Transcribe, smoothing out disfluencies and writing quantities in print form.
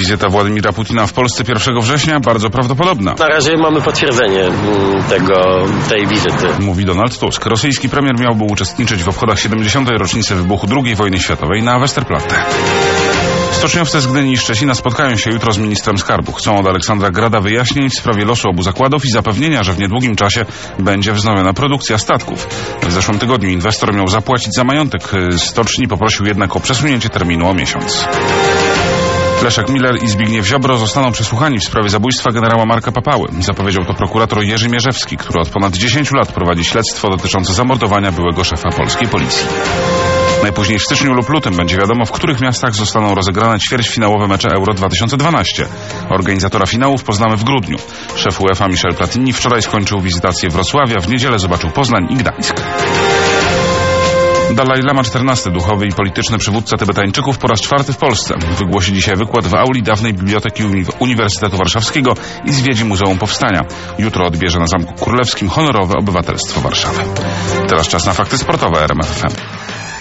Wizyta Władimira Putina w Polsce 1 września bardzo prawdopodobna. Na razie mamy potwierdzenie tej wizyty. Mówi Donald Tusk. Rosyjski premier miałby uczestniczyć w obchodach 70. rocznicy wybuchu II wojny światowej na Westerplatte. Stoczniowcy z Gdyni i Szczecina spotkają się jutro z ministrem skarbu. Chcą od Aleksandra Grada wyjaśnień w sprawie losu obu zakładów i zapewnienia, że w niedługim czasie będzie wznowiona produkcja statków. W zeszłym tygodniu inwestor miał zapłacić za majątek stoczni, poprosił jednak o przesunięcie terminu o miesiąc. Leszek Miller i Zbigniew Ziobro zostaną przesłuchani w sprawie zabójstwa generała Marka Papały. Zapowiedział to prokurator Jerzy Mierzewski, który od ponad 10 lat prowadzi śledztwo dotyczące zamordowania byłego szefa polskiej policji. Najpóźniej w styczniu lub lutym będzie wiadomo, w których miastach zostaną rozegrane ćwierćfinałowe mecze Euro 2012. Organizatora finałów poznamy w grudniu. Szef UEFA Michel Platini wczoraj skończył wizytację Wrocławia, w niedzielę zobaczył Poznań i Gdańsk. Dalaj Lama XIV, duchowy i polityczny przywódca Tybetańczyków, po raz 4 w Polsce. Wygłosi dzisiaj wykład w auli dawnej Biblioteki Uniwersytetu Warszawskiego i zwiedzi Muzeum Powstania. Jutro odbierze na Zamku Królewskim honorowe obywatelstwo Warszawy. Teraz czas na fakty sportowe RMF FM.